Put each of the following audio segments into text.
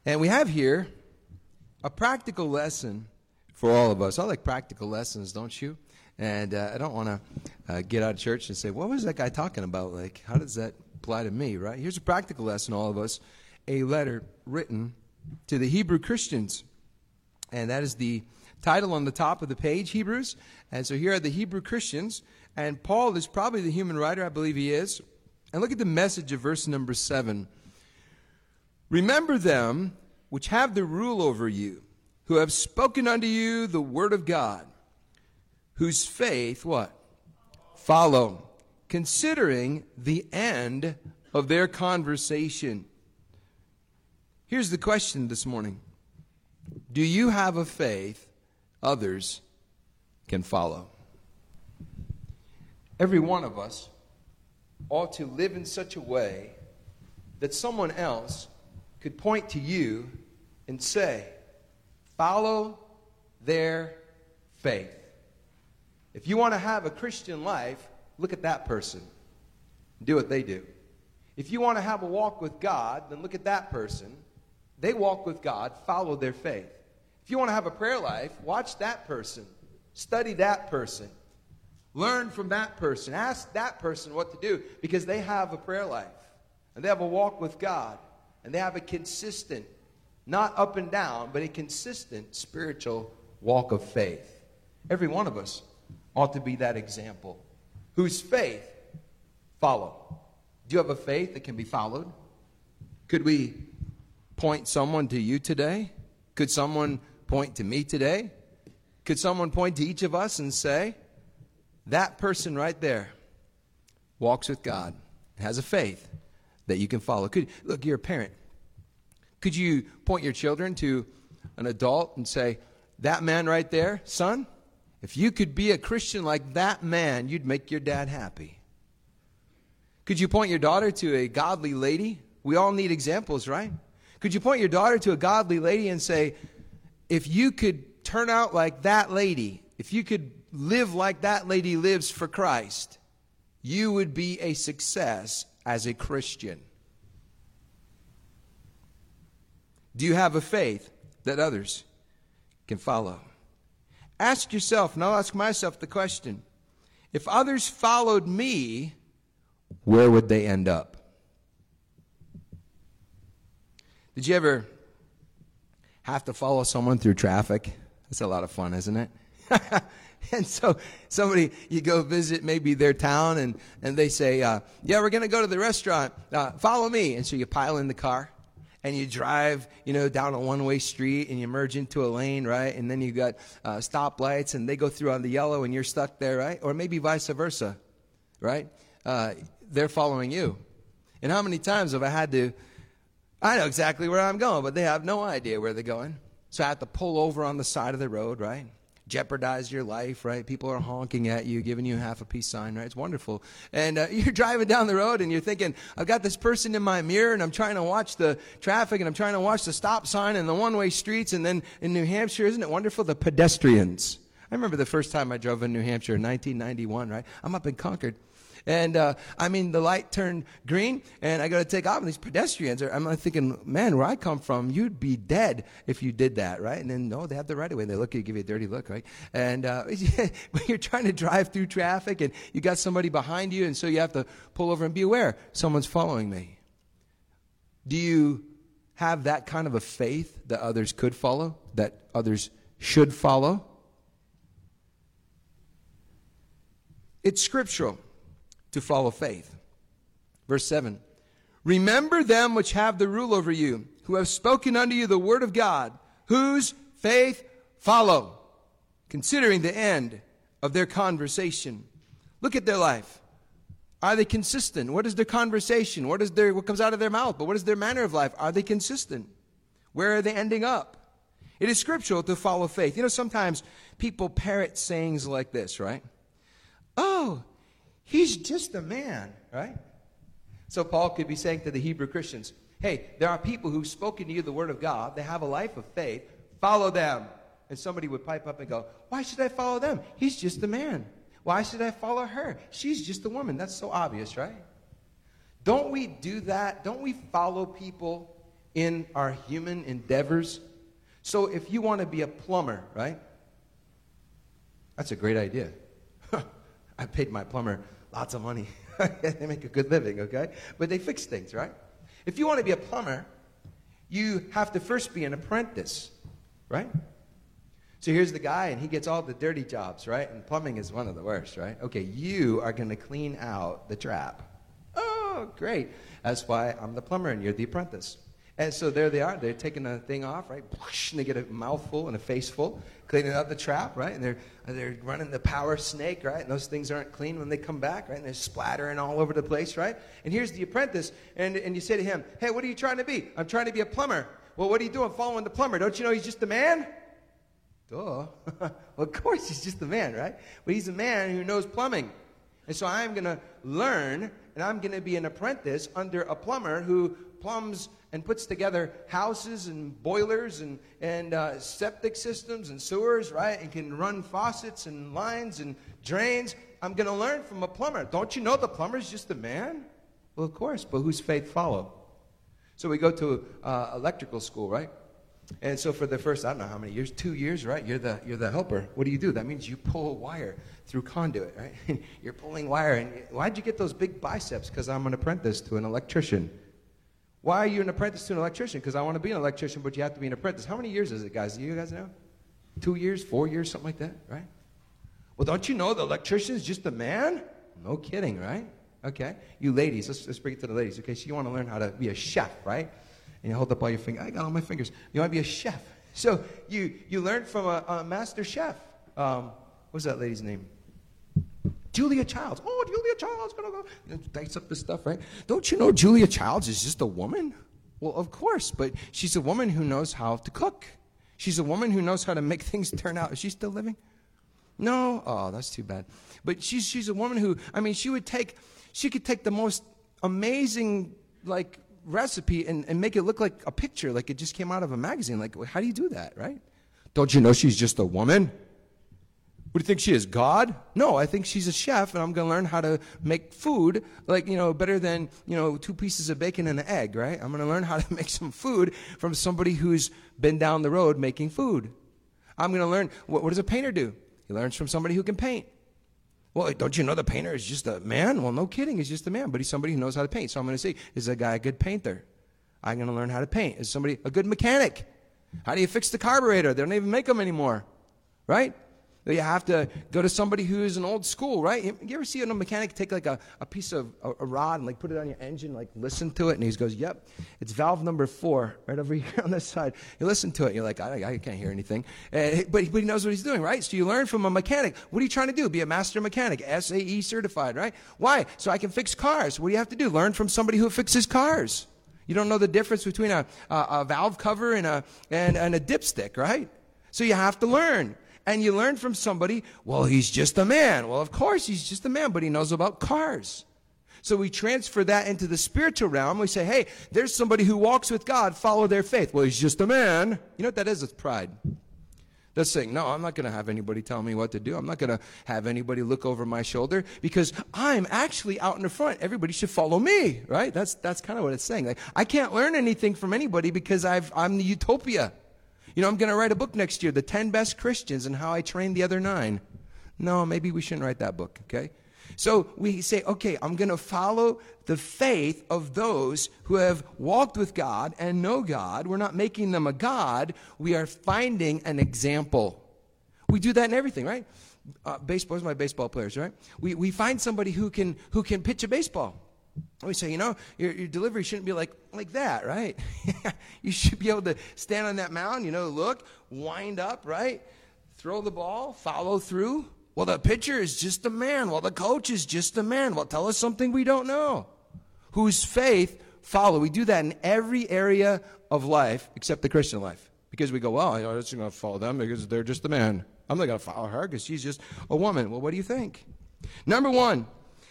And we have here a practical lesson for all of us. I like practical lessons, don't you? And I don't want to get out of church and say, what was that guy talking about? Like, how does that apply to me, right? Here's a practical lesson, all of us. A letter written to the Hebrew Christians. And that is the title on the top of the page, Hebrews. And so here are the Hebrew Christians. And Paul is probably the human writer, I believe he is. And look at the message of verse number 7. Remember them which have the rule over you, who have spoken unto you the word of God, whose faith, what? Follow, considering the end of their conversation. Here's the question this morning. Do you have a faith others can follow? Every one of us ought to live in such a way that someone else could point to you and say, follow their faith. If you want to have a Christian life, look at that person. Do what they do. If you want to have a walk with God, then look at that person. They walk with God, follow their faith. If you want to have a prayer life, watch that person. Study that person. Learn from that person. Ask that person what to do, because they have a prayer life. And they have a walk with God. And they have a consistent, not up and down, but a consistent spiritual walk of faith. Every one of us ought to be that example. Whose faith follow. Do you have a faith that can be followed? Could we point someone to you today? Could someone point to me today? Could someone point to each of us and say, that person right there walks with God, has a faith that you can follow? Look, you're a parent. Could you point your children to an adult and say, that man right there, son, if you could be a Christian like that man, you'd make your dad happy? Could you point your daughter to a godly lady? We all need examples, right? Could you point your daughter to a godly lady and say, if you could turn out like that lady, if you could live like that lady lives for Christ, you would be a success as a Christian? Do you have a faith that others can follow? Ask yourself, and I'll ask myself the question, if others followed me, where would they end up? Did you ever have to follow someone through traffic? That's a lot of fun, isn't it? And so you go visit maybe their town, and they say, yeah, we're going to go to the restaurant. Follow me. And so you pile in the car, and you drive, down a one-way street, and you merge into a lane, right? And then you got stoplights, and they go through on the yellow, and you're stuck there, right? Or maybe vice versa, right? They're following you. And how many times have I know exactly where I'm going, but they have no idea where they're going. So I have to pull over on the side of the road, right? Jeopardize your life, right? People are honking at you, giving you half a peace sign, right? It's wonderful. And you're driving down the road, and you're thinking, I've got this person in my mirror, and I'm trying to watch the traffic, and I'm trying to watch the stop sign and the one-way streets. And then in New Hampshire, isn't it wonderful? The pedestrians. I remember the first time I drove in New Hampshire in 1991, right? I'm up in Concord. And, the light turned green, and I got to take off, and these pedestrians I'm thinking, man, where I come from, you'd be dead if you did that, right? And then, no, they have the right of way. They look at you, give you a dirty look, right? And when you're trying to drive through traffic, and you got somebody behind you, and so you have to pull over and be aware, someone's following me. Do you have that kind of a faith that others could follow, that others should follow? It's scriptural to follow faith. Verse 7. Remember them which have the rule over you, who have spoken unto you the word of God, whose faith follow, considering the end of their conversation. Look at their life. Are they consistent? What is their conversation? What comes out of their mouth? But what is their manner of life? Are they consistent? Where are they ending up? It is scriptural to follow faith. Sometimes people parrot sayings like this, right? Oh, he's just a man, right? So Paul could be saying to the Hebrew Christians, hey, there are people who've spoken to you the word of God. They have a life of faith. Follow them. And somebody would pipe up and go, why should I follow them? He's just a man. Why should I follow her? She's just a woman. That's so obvious, right? Don't we do that? Don't we follow people in our human endeavors. So if you want to be a plumber, right? That's a great idea. I paid my plumber lots of money. They make a good living, okay? But they fix things, right? If you want to be a plumber, you have to first be an apprentice, right? So here's the guy, and he gets all the dirty jobs, right? And plumbing is one of the worst, right? Okay, you are going to clean out the trap. Oh, great. That's why I'm the plumber, and you're the apprentice. And so there they are. They're taking the thing off, right? And they get a mouthful and a faceful, cleaning out the trap, right? And they're running the power snake, right? And those things aren't clean when they come back, right? And they're splattering all over the place, right? And here's the apprentice, and you say to him, hey, what are you trying to be? I'm trying to be a plumber. Well, what are you doing following the plumber? Don't you know he's just a man? Duh. Well, of course he's just a man, right? But he's a man who knows plumbing. And so I'm going to learn, and I'm going to be an apprentice under a plumber who plumbs and puts together houses and boilers and septic systems and sewers, right? And can run faucets and lines and drains. I'm going to learn from a plumber. Don't you know the plumber's just a man? Well, of course, but whose faith follow? So we go to electrical school, right? And so for the first, I don't know how many years, 2 years, right? You're the helper. What do? That means you pull wire through conduit, right? You're pulling wire. And why'd you get those big biceps? Because I'm an apprentice to an electrician. Why are you an apprentice to an electrician? Because I want to be an electrician, but you have to be an apprentice. How many years is it, guys? Do you guys know? 2 years, 4 years, something like that, right? Well, don't you know the electrician is just a man? No kidding, right? Okay. You ladies, let's bring it to the ladies. Okay, so you want to learn how to be a chef, right? And you hold up all your fingers. I got all my fingers. You want to be a chef. So you learn from a master chef. What's that lady's name? Julia Childs. Oh, Julia Childs. Dice up this stuff, right? Don't you know Julia Childs is just a woman? Well, of course, but she's a woman who knows how to cook. She's a woman who knows how to make things turn out. Is she still living? No? Oh, that's too bad. But she's a woman who, I mean, she could take the most amazing, like, recipe and make it look like a picture, like it just came out of a magazine. Like, how do you do that, right? Don't you know she's just a woman? What do you think she is, God? No, I think she's a chef, and I'm going to learn how to make food, like, better than, 2 pieces of bacon and an egg, right? I'm going to learn how to make some food from somebody who's been down the road making food. I'm going to learn, what does a painter do? He learns from somebody who can paint. Well, don't you know the painter is just a man? Well, no kidding, he's just a man, but he's somebody who knows how to paint. So I'm going to say, is a guy a good painter? I'm going to learn how to paint. Is somebody a good mechanic? How do you fix the carburetor? They don't even make them anymore, right? You have to go to somebody who's an old school, right? You ever see a mechanic take like a piece of a rod and like put it on your engine, like listen to it, and he goes, yep, it's valve number 4 right over here on this side. You listen to it, and you're like, I can't hear anything. But he knows what he's doing, right? So you learn from a mechanic. What are you trying to do? Be a master mechanic, SAE certified, right? Why? So I can fix cars. What do you have to do? Learn from somebody who fixes cars. You don't know the difference between a valve cover and a dipstick, right? So you have to learn. And you learn from somebody, well, he's just a man. Well, of course, he's just a man, but he knows about cars. So we transfer that into the spiritual realm. We say, hey, there's somebody who walks with God. Follow their faith. Well, he's just a man. You know what that is? It's pride. That's saying, no, I'm not going to have anybody tell me what to do. I'm not going to have anybody look over my shoulder because I'm actually out in the front. Everybody should follow me, right? That's kind of what it's saying. Like, I can't learn anything from anybody because I'm the utopia. I'm going to write a book next year, The 10 Best Christians and How I Trained the Other 9. No, maybe we shouldn't write that book, okay? So we say, okay, I'm going to follow the faith of those who have walked with God and know God. We're not making them a God. We are finding an example. We do that in everything, right? Baseball, my baseball players, right? We find somebody who can pitch a baseball. We say, your delivery shouldn't be like that, right? You should be able to stand on that mound, look, wind up, right? Throw the ball, follow through. Well, the pitcher is just a man. Well, the coach is just a man. Well, tell us something we don't know. Whose faith follow. We do that in every area of life except the Christian life. Because we go, well, I'm just going to follow them because they're just a man. I'm not going to follow her because she's just a woman. Well, what do you think? Number 1.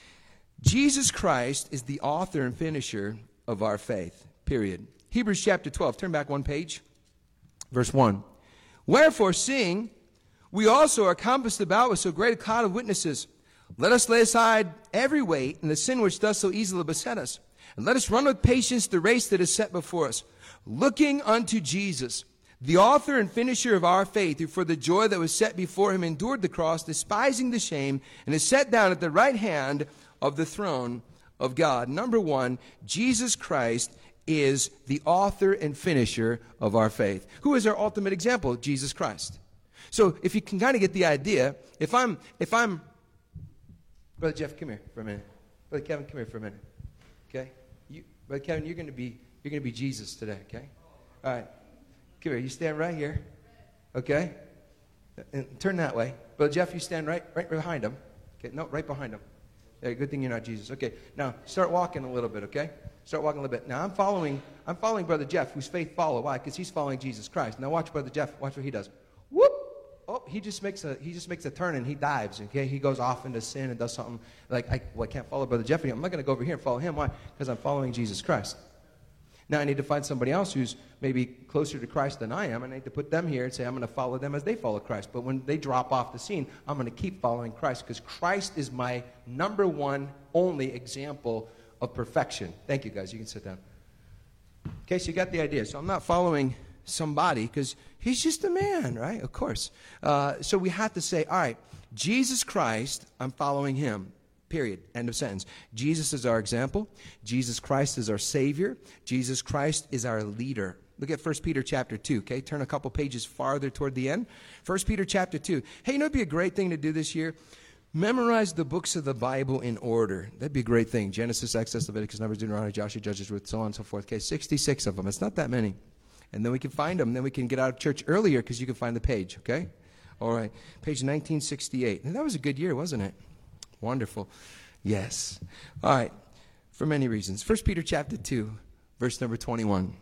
Jesus Christ is the author and finisher of our faith, period. Hebrews chapter 12, turn back 1 page, verse 1. Wherefore, seeing we also are compassed about with so great a cloud of witnesses, let us lay aside every weight and the sin which does so easily beset us, And let us run with patience the race that is set before us, looking unto Jesus, the author and finisher of our faith, who for the joy that was set before him endured the cross, despising the shame, and is set down at the right hand of the throne of God. Number one, Jesus Christ is the author and finisher of our faith. Who is our ultimate example? Jesus Christ. So if you can kind of get the idea, if I'm, Brother Jeff, come here for a minute. Brother Kevin, come here for a minute. Okay? Brother Kevin, you're going to be Jesus today, okay? All right. Come here. You stand right here. Okay? And turn that way. Brother Jeff, you stand right behind him. Okay? No, right behind him. Yeah, good thing you're not Jesus. Okay. Now, start walking a little bit, okay? Start walking a little bit. Now, I'm following Brother Jeff, whose faith follow. Why? Because he's following Jesus Christ. Now, watch Brother Jeff. Watch what he does. Whoop! Oh, he just makes a turn and he dives, okay? He goes off into sin and does something like, I can't follow Brother Jeff anymore. I'm not going to go over here and follow him. Why? Because I'm following Jesus Christ. Now I need to find somebody else who's maybe closer to Christ than I am, and I need to put them here and say I'm going to follow them as they follow Christ. But when they drop off the scene, I'm going to keep following Christ because Christ is my number one, only example of perfection. Thank you, guys. You can sit down. Okay, so you got the idea. So I'm not following somebody because he's just a man, right? Of course. So we have to say, all right, Jesus Christ, I'm following him. Period. End of sentence. Jesus is our example. Jesus Christ is our Savior. Jesus Christ is our leader. Look at 1 Peter chapter 2, okay? Turn a couple pages farther toward the end. 1 Peter chapter 2. Hey, you know what would be a great thing to do this year? Memorize the books of the Bible in order. That'd be a great thing. Genesis, Exodus, Leviticus, Numbers, Deuteronomy, Joshua, Judges, Ruth, so on and so forth. Okay, 66 of them. It's not that many. And then we can find them. Then we can get out of church earlier because you can find the page, okay? All right. Page 1968. And that was a good year, wasn't it? Wonderful. Yes. All right. For many reasons. 1 Peter chapter 2, verse number 21.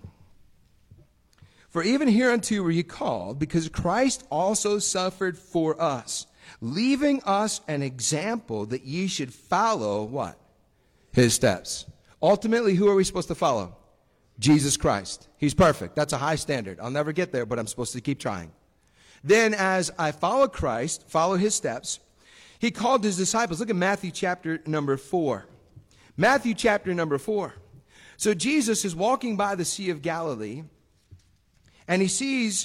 For even hereunto were ye called, because Christ also suffered for us, leaving us an example that ye should follow what? His steps. Ultimately, who are we supposed to follow? Jesus Christ. He's perfect. That's a high standard. I'll never get there, but I'm supposed to keep trying. Then as I follow Christ, follow his steps, he called his disciples. Look at Matthew chapter number 4. Matthew chapter number 4. So Jesus is walking by the Sea of Galilee, and he sees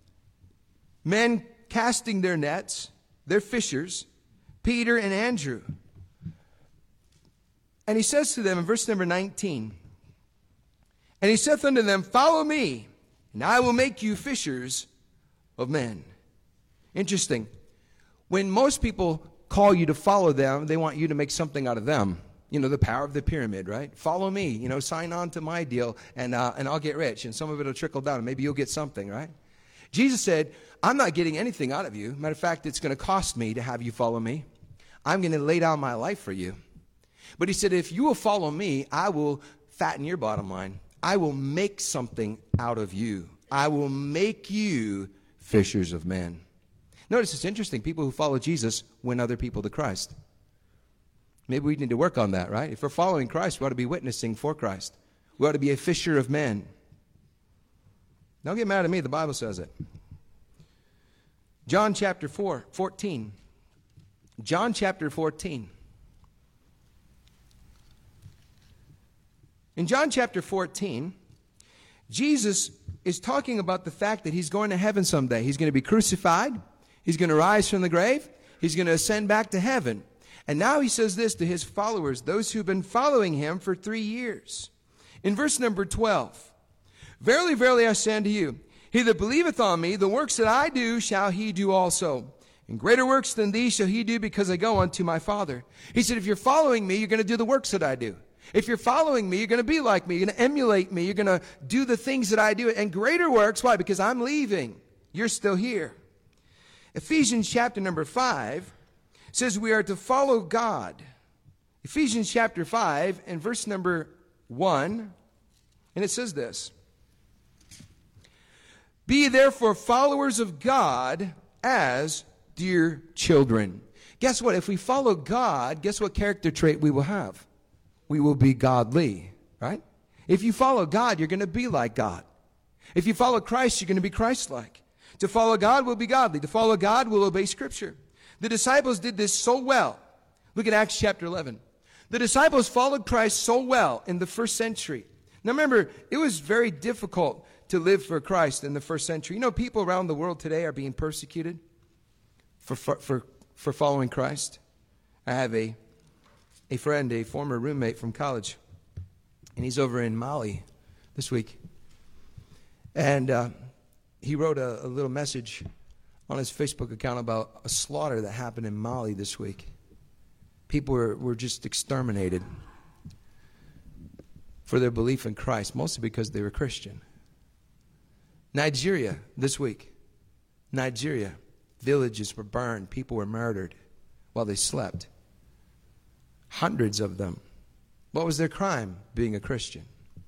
men casting their nets, they're fishers, Peter and Andrew. And he says to them in verse number 19, and he saith unto them, follow me, and I will make you fishers of men. Interesting. When most people call you to follow them, they want you to make something out of them. You know, the power of the pyramid, right? Follow me, you know, sign on to my deal, and I'll get rich, and some of it will trickle down, and maybe you'll get something, right? Jesus said, I'm not getting anything out of you. Matter of fact, it's going to cost me to have you follow me. I'm going to lay down my life for you. But he said, if you will follow me, I will fatten your bottom line. I will make something out of you. I will make you fishers of men. Notice it's interesting. People who follow Jesus win other people to Christ. Maybe we need to work on that, right? If we're following Christ, we ought to be witnessing for Christ. We ought to be a fisher of men. Don't get mad at me. The Bible says it. John chapter 14. John chapter 14. In John chapter 14, Jesus is talking about the fact that he's going to heaven someday. He's going to be crucified. He's going to rise from the grave. He's going to ascend back to heaven. And now he says this to his followers, those who've been following him for 3 years. In verse number 12, verily, verily, I say unto you, he that believeth on me, the works that I do shall he do also. And greater works than these shall he do, because I go unto my Father. He said, if you're following me, you're going to do the works that I do. If you're following me, you're going to be like me. You're going to emulate me. You're going to do the things that I do. And greater works, why? Because I'm leaving. You're still here. Ephesians chapter number 5 says we are to follow God. Ephesians chapter 5 and verse number 1. And it says this. Be therefore followers of God as dear children. Guess what? If we follow God, guess what character trait we will have? We will be godly, right? If you follow God, you're going to be like God. If you follow Christ, you're going to be Christ-like. To follow God will be godly. To follow God will obey Scripture. The disciples did this so well. Look at Acts chapter 11. The disciples followed Christ so well in the first century. Now remember, it was very difficult to live for Christ in the first century. You know, people around the world today are being persecuted for following Christ. I have a friend, a former roommate from college, and he's over in Mali this week. And he wrote a little message on his Facebook account about a slaughter that happened in Mali this week. People were just exterminated for their belief in Christ, mostly because they were Christian. Nigeria this week. Nigeria. Villages were burned. People were murdered while they slept. Hundreds of them. What was their crime? Being a Christian.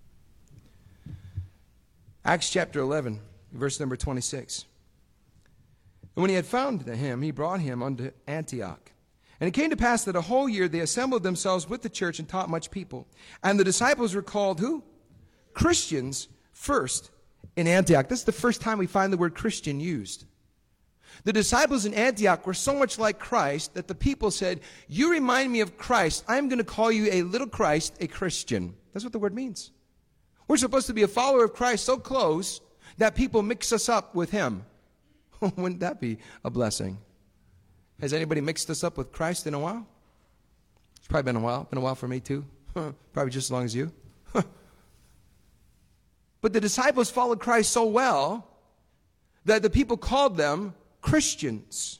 Acts chapter 11, verse number 26. And when he had found him, he brought him unto Antioch. And it came to pass that a whole year they assembled themselves with the church and taught much people. And the disciples were called who? Christians first in Antioch. This is the first time we find the word Christian used. The disciples in Antioch were so much like Christ that the people said, you remind me of Christ. I'm going to call you a little Christ, a Christian. That's what the word means. We're supposed to be a follower of Christ so close that people mix us up with him. Wouldn't that be a blessing? Has anybody mixed us up with Christ in a while? It's probably been a while. Been a while for me too. Probably just as long as you. But the disciples followed Christ so well that the people called them Christians.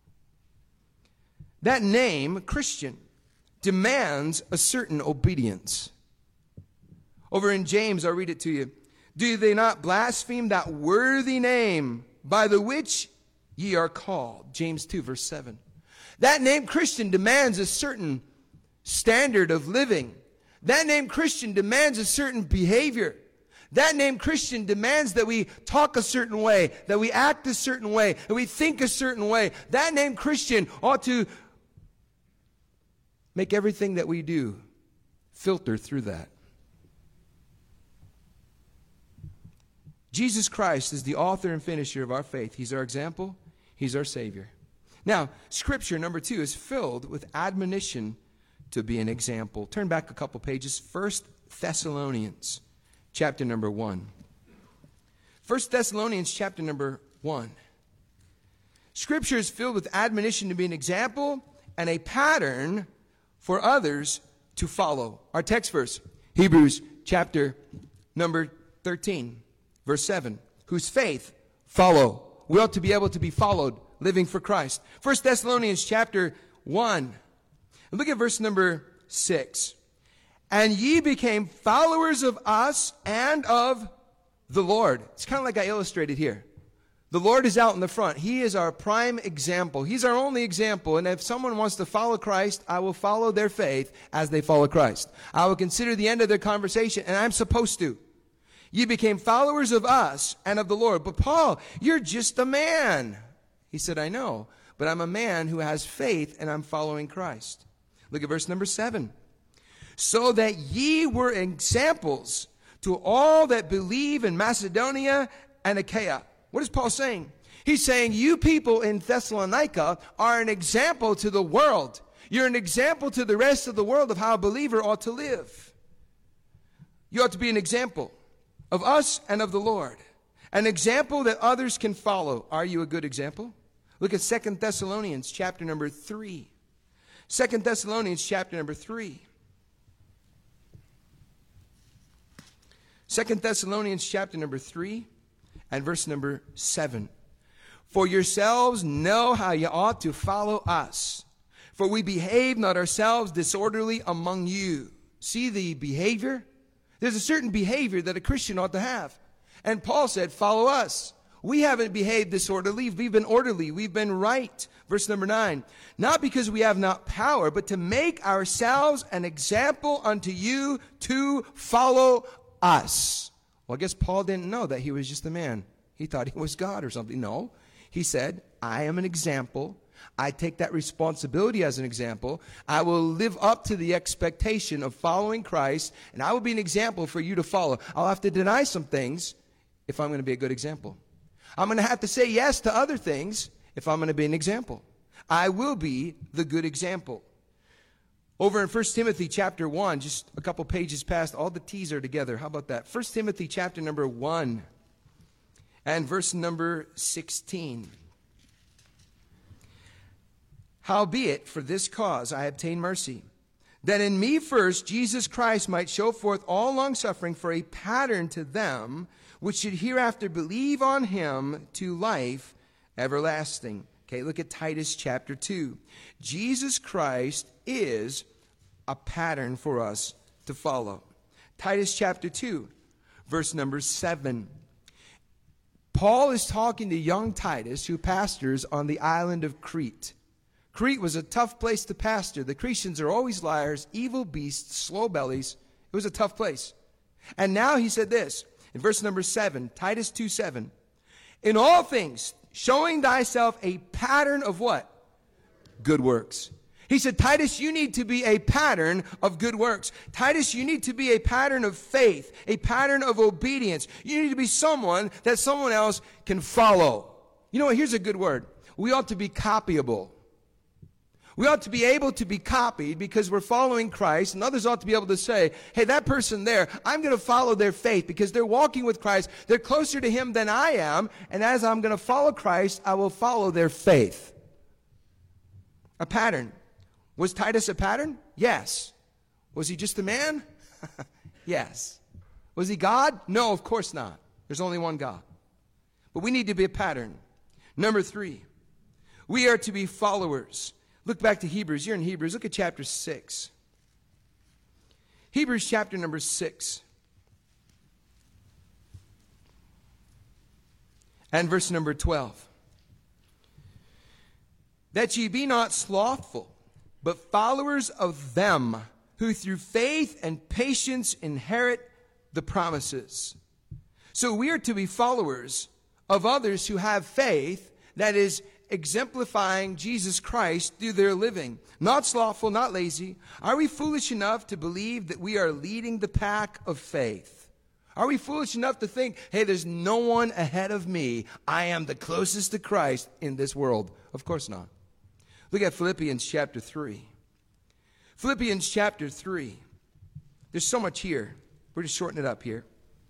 That name, Christian, demands a certain obedience. Over in James, I'll read it to you. Do they not blaspheme that worthy name by the which ye are called? James 2, verse 7. That name Christian demands a certain standard of living. That name Christian demands a certain behavior. That name Christian demands that we talk a certain way, that we act a certain way, that we think a certain way. That name Christian ought to make everything that we do filter through that. Jesus Christ is the author and finisher of our faith. He's our example. He's our Savior. Now, Scripture, number 2, is filled with admonition to be an example. Turn back a couple pages. 1 Thessalonians, chapter number 1. 1 Thessalonians, chapter number 1. Scripture is filled with admonition to be an example and a pattern for others to follow. Our text verse, Hebrews, chapter number 13. Verse 7, whose faith follow. We ought to be able to be followed, living for Christ. 1 Thessalonians chapter 1. And look at verse number 6. And ye became followers of us and of the Lord. It's kind of like I illustrated here. The Lord is out in the front. He is our prime example. He's our only example. And if someone wants to follow Christ, I will follow their faith as they follow Christ. I will consider the end of their conversation, and I'm supposed to. You became followers of us and of the Lord. But Paul, you're just a man. He said, I know, but I'm a man who has faith and I'm following Christ. Look at verse number 7. So that ye were examples to all that believe in Macedonia and Achaia. What is Paul saying? He's saying you people in Thessalonica are an example to the world. You're an example to the rest of the world of how a believer ought to live. You ought to be an example of us and of the Lord. An example that others can follow. Are you a good example? Look at 2 Thessalonians chapter number 3. 2 Thessalonians chapter number 3. 2 Thessalonians chapter number 3 and verse number 7. For yourselves know how you ought to follow us. For we behave not ourselves disorderly among you. See the behavior? There's a certain behavior that a Christian ought to have. And Paul said, follow us. We haven't behaved disorderly. We've been orderly. We've been right. Verse number 9. Not because we have not power, but to make ourselves an example unto you to follow us. Well, I guess Paul didn't know that he was just a man. He thought he was God or something. No. He said, I am an example. I take that responsibility as an example. I will live up to the expectation of following Christ, and I will be an example for you to follow. I'll have to deny some things if I'm going to be a good example. I'm going to have to say yes to other things if I'm going to be an example. I will be the good example. Over in 1 Timothy chapter 1, just a couple pages past, all the T's are together. How about that? 1 Timothy chapter number 1 and verse number 16. Howbeit, for this cause I obtain mercy, that in me first Jesus Christ might show forth all longsuffering for a pattern to them which should hereafter believe on him to life everlasting. Okay, look at Titus chapter 2. Jesus Christ is a pattern for us to follow. Titus chapter 2, verse number 7. Paul is talking to young Titus, who pastors on the island of Crete. Crete was a tough place to pastor. The Cretians are always liars, evil beasts, slow bellies. It was a tough place. And now he said this, in verse number 7, Titus 2:7. In all things, showing thyself a pattern of what? Good works. He said, Titus, you need to be a pattern of good works. Titus, you need to be a pattern of faith, a pattern of obedience. You need to be someone that someone else can follow. You know what? Here's a good word. We ought to be copyable. We ought to be able to be copied because we're following Christ, and others ought to be able to say, hey, that person there, I'm going to follow their faith because they're walking with Christ. They're closer to him than I am, and as I'm going to follow Christ, I will follow their faith. A pattern. Was Titus a pattern? Yes. Was he just a man? Yes. Was he God? No, of course not. There's only one God. But we need to be a pattern. Number 3, we are to be followers. Look back to Hebrews. You're in Hebrews. Look at chapter 6. Hebrews chapter number 6. And verse number 12. That ye be not slothful, but followers of them who through faith and patience inherit the promises. So we are to be followers of others who have faith that is exemplifying Jesus Christ through their living. Not slothful, not lazy. Are we foolish enough to believe that we are leading the pack of faith? Are we foolish enough to think, hey, there's no one ahead of me. I am the closest to Christ in this world? Of course not. Look at Philippians chapter 3. Philippians chapter 3. There's so much here. We're just shortening it up here.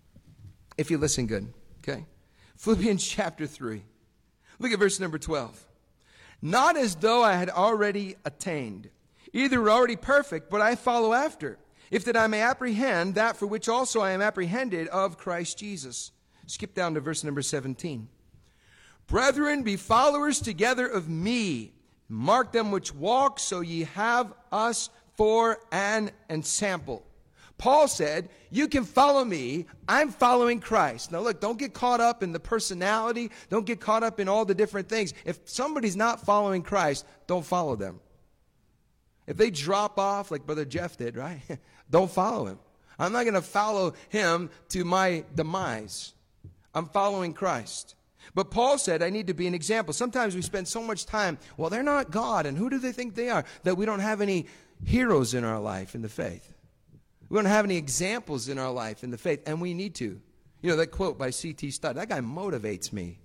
If you listen good, okay? Philippians chapter 3. Look at verse number 12. Not as though I had already attained, either were already perfect, but I follow after, if that I may apprehend that for which also I am apprehended of Christ Jesus. Skip down to verse number 17. Brethren, be followers together of me. Mark them which walk, so ye have us for an ensample. Paul said, you can follow me. I'm following Christ. Now look, don't get caught up in the personality. Don't get caught up in all the different things. If somebody's not following Christ, don't follow them. If they drop off like Brother Jeff did, right? Don't follow him. I'm not going to follow him to my demise. I'm following Christ. But Paul said, I need to be an example. Sometimes we spend so much time, well, they're not God, and who do they think they are? That we don't have any heroes in our life in the faith. We don't have any examples in our life in the faith, and we need to. You know, that quote by C.T. Studd, that guy motivates me.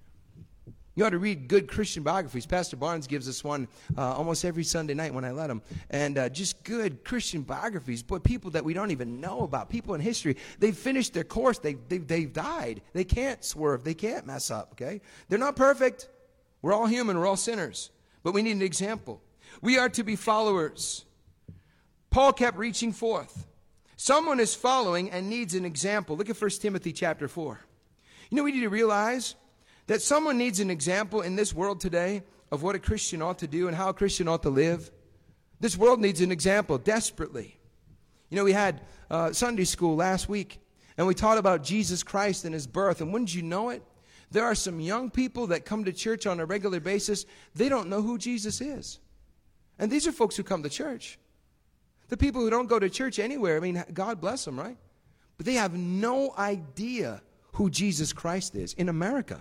You ought to read good Christian biographies. Pastor Barnes gives us one almost every Sunday night when I let him. And just good Christian biographies, but people that we don't even know about, people in history. They've finished their course. They've died. They can't swerve. They can't mess up, okay? They're not perfect. We're all human. We're all sinners. But we need an example. We are to be followers. Paul kept reaching forth. Someone is following and needs an example. Look at 1 Timothy chapter 4. You know, we need to realize that someone needs an example in this world today of what a Christian ought to do and how a Christian ought to live. This world needs an example desperately. You know, we had Sunday school last week, and we taught about Jesus Christ and his birth. And wouldn't you know it? There are some young people that come to church on a regular basis. They don't know who Jesus is. And these are folks who come to church. The people who don't go to church anywhere, I mean, God bless them, right? But they have no idea who Jesus Christ is in America.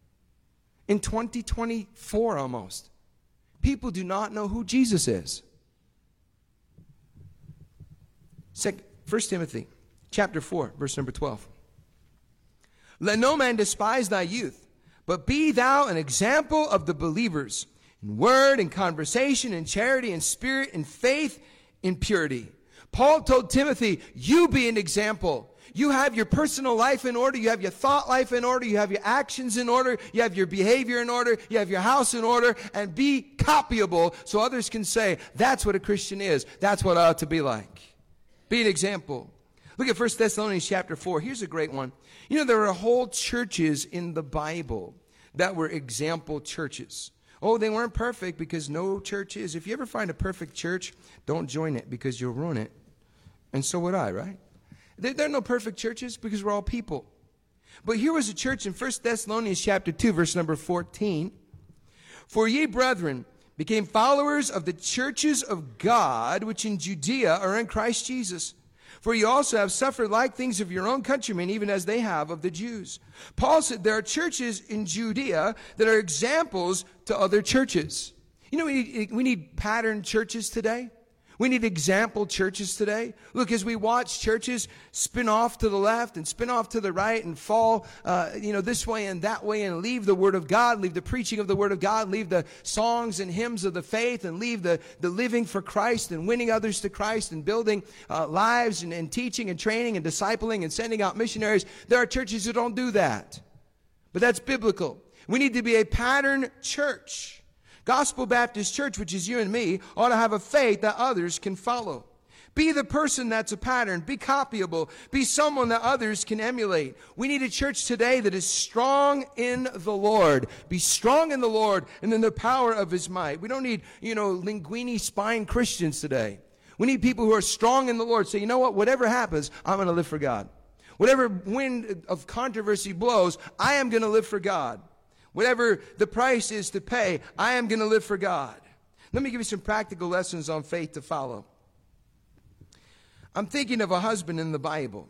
In 2024 almost. People do not know who Jesus is. 1 Timothy chapter 4, verse number 12. Let no man despise thy youth, but be thou an example of the believers in word and conversation, in charity and spirit, in faith, in purity. Paul told Timothy, you be an example. You have your personal life in order. You have your thought life in order. You have your actions in order. You have your behavior in order. You have your house in order. And be copyable so others can say, that's what a Christian is. That's what I ought to be like. Be an example. Look at 1 Thessalonians chapter 4. Here's a great one. You know, there are whole churches in the Bible that were example churches. Oh, they weren't perfect because no church is. If you ever find a perfect church, don't join it because you'll ruin it. And so would I, right? There are no perfect churches because we're all people. But here was a church in 1 Thessalonians chapter 2, verse number 14. For ye, brethren, became followers of the churches of God, which in Judea are in Christ Jesus. For you also have suffered like things of your own countrymen, even as they have of the Jews. Paul said there are churches in Judea that are examples to other churches. You know, we need pattern churches today. We need example churches today. Look, as we watch churches spin off to the left and spin off to the right and fall, this way and that way and leave the Word of God, leave the preaching of the Word of God, leave the songs and hymns of the faith and leave the living for Christ and winning others to Christ and building lives and teaching and training and discipling and sending out missionaries. There are churches who don't do that. But that's biblical. We need to be a pattern church. Gospel Baptist Church, which is you and me, ought to have a faith that others can follow. Be the person that's a pattern. Be copyable. Be someone that others can emulate. We need a church today that is strong in the Lord. Be strong in the Lord and in the power of His might. We don't need, linguini spine Christians today. We need people who are strong in the Lord. Say, you know what? Whatever happens, I'm going to live for God. Whatever wind of controversy blows, I am going to live for God. Whatever the price is to pay, I am going to live for God. Let me give you some practical lessons on faith to follow. I'm thinking of a husband in the Bible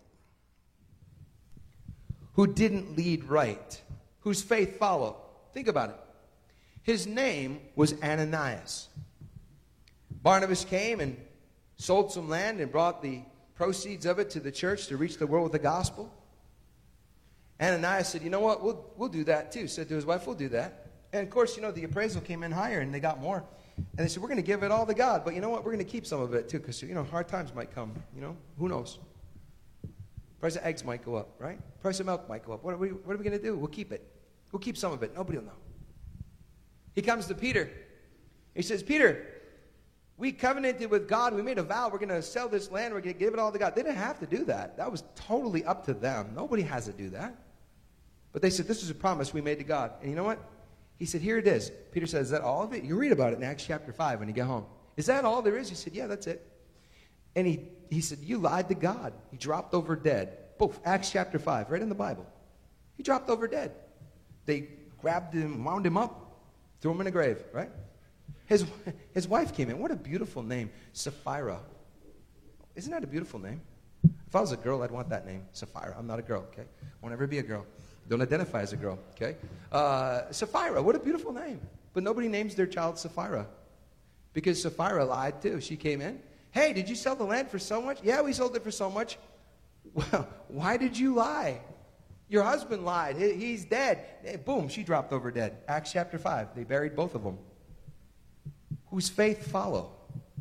who didn't lead right, whose faith followed. Think about it. His name was Ananias. Barnabas came and sold some land and brought the proceeds of it to the church to reach the world with the gospel. Ananias said, you know what, we'll do that too. Said to his wife, we'll do that. And of course, the appraisal came in higher and they got more. And they said, we're going to give it all to God. But you know what, we're going to keep some of it too because, hard times might come. Who knows? Price of eggs might go up, right? Price of milk might go up. What are we going to do? We'll keep it. We'll keep some of it. Nobody will know. He comes to Peter. He says, Peter, we covenanted with God. We made a vow. We're going to sell this land. We're going to give it all to God. They didn't have to do that. That was totally up to them. Nobody has to do that. But they said, this is a promise we made to God. And you know what? He said, here it is. Peter said, is that all of it? You read about it in Acts chapter 5 when you get home. Is that all there is? He said, yeah, that's it. And he said, you lied to God. He dropped over dead. Boom, Acts chapter 5, right in the Bible. He dropped over dead. They grabbed him, wound him up, threw him in a grave, right? His wife came in. What a beautiful name, Sapphira. Isn't that a beautiful name? If I was a girl, I'd want that name, Sapphira. I'm not a girl, okay? Won't ever be a girl. Don't identify as a girl, okay? Sapphira, what a beautiful name. But nobody names their child Sapphira because Sapphira lied too. She came in. Hey, did you sell the land for so much? Yeah, we sold it for so much. Well, why did you lie? Your husband lied. He's dead. Boom, she dropped over dead. Acts chapter 5. They buried both of them. Whose faith follow?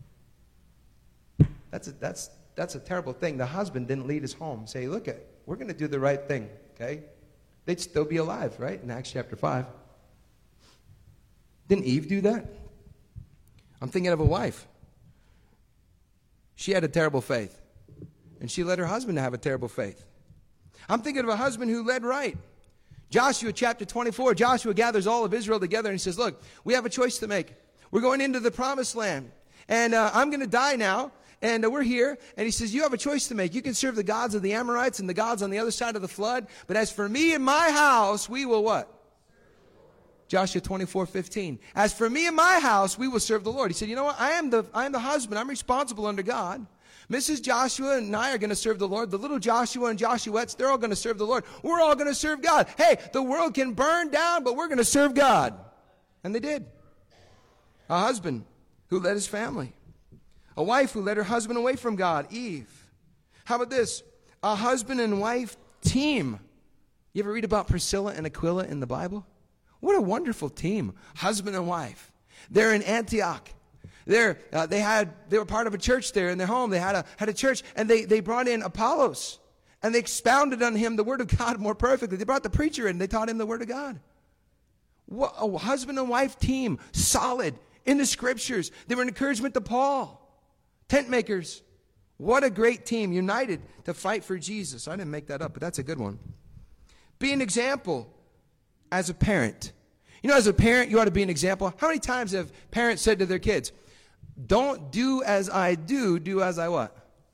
That's a terrible thing. The husband didn't lead his home. Say, look, we're going to do the right thing, okay? They'd still be alive, right? In Acts chapter 5. Didn't Eve do that? I'm thinking of a wife. She had a terrible faith. And she led her husband to have a terrible faith. I'm thinking of a husband who led right. Joshua chapter 24. Joshua gathers all of Israel together and he says, look, we have a choice to make. We're going into the promised land. And I'm going to die now. And we're here. And he says, you have a choice to make. You can serve the gods of the Amorites and the gods on the other side of the flood. But as for me and my house, we will what? Joshua 24:15. As for me and my house, we will serve the Lord. He said, you know what? I am the husband. I'm responsible under God. Mrs. Joshua and I are going to serve the Lord. The little Joshua and Joshuettes, they're all going to serve the Lord. We're all going to serve God. Hey, the world can burn down, but we're going to serve God. And they did. A husband who led his family. A wife who led her husband away from God, Eve. How about this? A husband and wife team. You ever read about Priscilla and Aquila in the Bible? What a wonderful team. Husband and wife. They're in Antioch. They were part of a church there in their home. They had a church, and they brought in Apollos, and they expounded on him the Word of God more perfectly. They brought the preacher in, and they taught him the Word of God. What a husband and wife team, solid in the Scriptures. They were an encouragement to Paul. Tent makers. What a great team, united to fight for Jesus. I didn't make that up, but that's a good one. Be an example as a parent. You know, as a parent, you ought to be an example. How many times have parents said to their kids, don't do as I do, do as I what?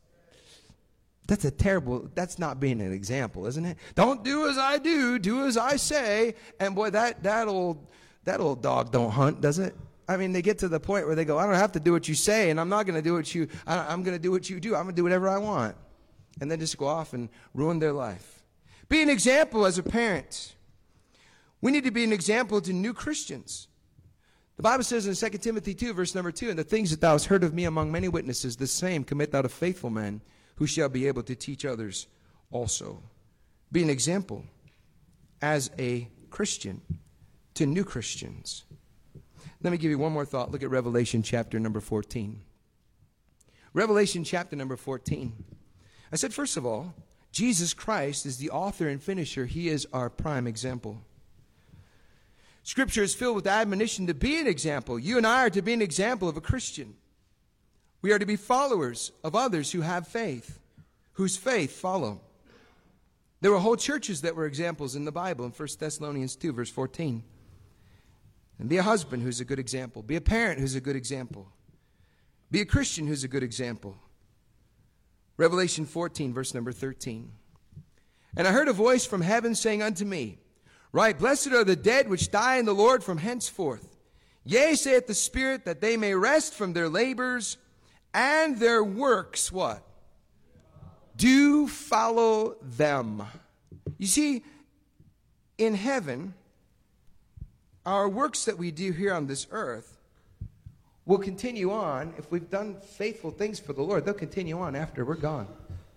That's not being an example, isn't it? Don't do as I do as I say. And boy, that old dog don't hunt, does it? I mean, they get to the point where they go, I don't have to do what you say, and I'm not going to do I'm going to do what you do. I'm going to do whatever I want. And then just go off and ruin their life. Be an example as a parent. We need to be an example to new Christians. The Bible says in 2 Timothy 2, verse number 2, and the things that thou hast heard of me among many witnesses, the same commit thou to faithful men, who shall be able to teach others also. Be an example as a Christian to new Christians. Let me give you one more thought. Look at Revelation chapter number 14. Revelation chapter number 14. I said, first of all, Jesus Christ is the author and finisher. He is our prime example. Scripture is filled with admonition to be an example. You and I are to be an example of a Christian. We are to be followers of others who have faith, whose faith follow. There were whole churches that were examples in the Bible in 1 Thessalonians 2, verse 14. And be a husband who's a good example. Be a parent who's a good example. Be a Christian who's a good example. Revelation 14, verse number 13. And I heard a voice from heaven saying unto me, Right, blessed are the dead which die in the Lord from henceforth. Yea, saith the Spirit, that they may rest from their labors, and their works, what? Do follow them. You see, in heaven, our works that we do here on this earth will continue on. If we've done faithful things for the Lord, they'll continue on after we're gone.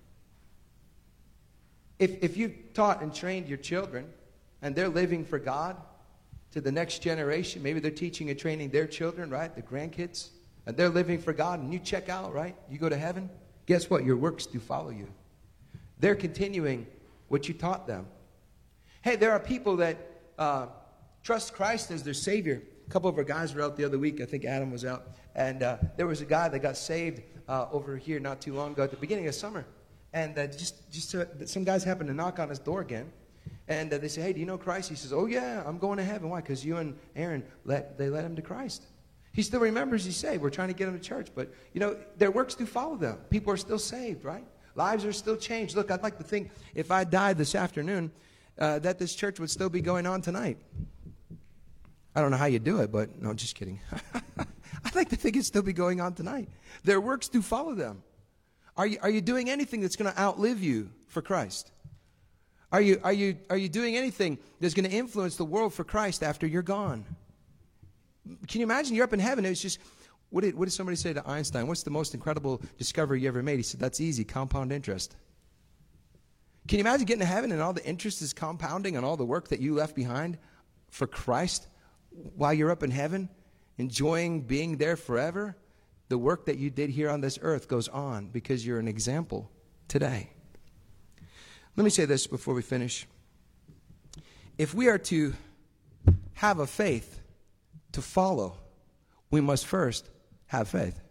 If you've taught and trained your children, and they're living for God to the next generation, maybe they're teaching and training their children, right, the grandkids, and they're living for God, and you check out, right, you go to heaven, guess what? Your works do follow you. They're continuing what you taught them. Hey, there are people that trust Christ as their Savior. A couple of our guys were out the other week. I think Adam was out. And there was a guy that got saved over here not too long ago at the beginning of summer. And some guys happened to knock on his door again. And they say, hey, do you know Christ? He says, oh, yeah, I'm going to heaven. Why? Because you and Aaron, they led him to Christ. He still remembers he's saved. We're trying to get him to church. But, you know, their works do follow them. People are still saved, right? Lives are still changed. Look, I'd like to think if I died this afternoon, that this church would still be going on tonight. I don't know how you do it, but no, just kidding. I'd like to think it'd still be going on tonight. Their works do follow them. Are you doing anything that's going to outlive you for Christ? Are you doing anything that's going to influence the world for Christ after you're gone? Can you imagine you're up in heaven? It's just, what did somebody say to Einstein? What's the most incredible discovery you ever made? He said, that's easy, compound interest. Can you imagine getting to heaven and all the interest is compounding on all the work that you left behind for Christ while you're up in heaven, enjoying being there forever? The work that you did here on this earth goes on because you're an example today. Let me say this before we finish. If we are to have a faith to follow, we must first have faith.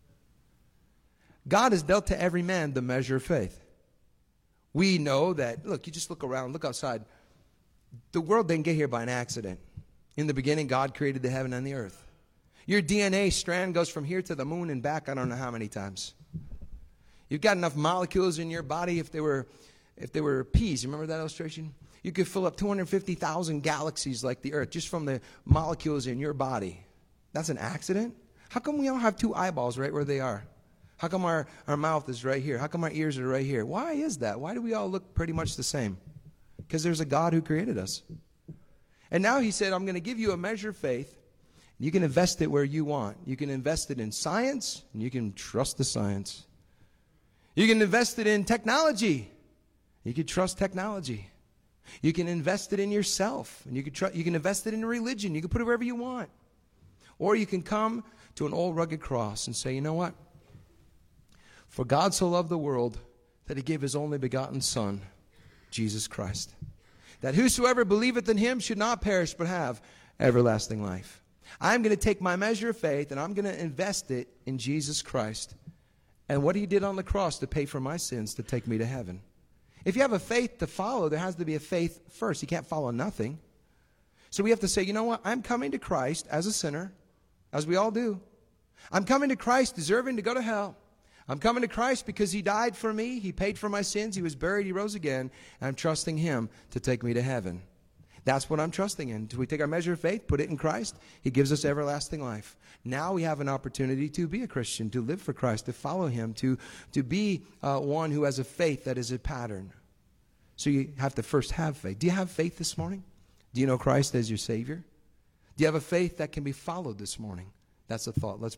God has dealt to every man the measure of faith. We know that, look, you just look around, look outside. The world didn't get here by an accident. In the beginning, God created the heaven and the earth. Your DNA strand goes from here to the moon and back I don't know how many times. You've got enough molecules in your body if they were peas. Remember that illustration? You could fill up 250,000 galaxies like the earth just from the molecules in your body. That's an accident? How come we all have two eyeballs right where they are? How come our mouth is right here? How come our ears are right here? Why is that? Why do we all look pretty much the same? Because there's a God who created us. And now he said, I'm going to give you a measure of faith. You can invest it where you want. You can invest it in science, and you can trust the science. You can invest it in technology. You can trust technology. You can invest it in yourself, and you can invest it in religion. You can put it wherever you want. Or you can come to an old rugged cross and say, you know what? For God so loved the world that he gave his only begotten Son, Jesus Christ, that whosoever believeth in him should not perish but have everlasting life. I'm going to take my measure of faith and I'm going to invest it in Jesus Christ and what he did on the cross to pay for my sins to take me to heaven. If you have a faith to follow, there has to be a faith first. You can't follow nothing. So we have to say, you know what? I'm coming to Christ as a sinner, as we all do. I'm coming to Christ deserving to go to hell. I'm coming to Christ because he died for me. He paid for my sins. He was buried. He rose again. And I'm trusting him to take me to heaven. That's what I'm trusting in. Do we take our measure of faith, put it in Christ? He gives us everlasting life. Now we have an opportunity to be a Christian, to live for Christ, to follow him, to be one who has a faith that is a pattern. So you have to first have faith. Do you have faith this morning? Do you know Christ as your Savior? Do you have a faith that can be followed this morning? That's the thought. Let's pray.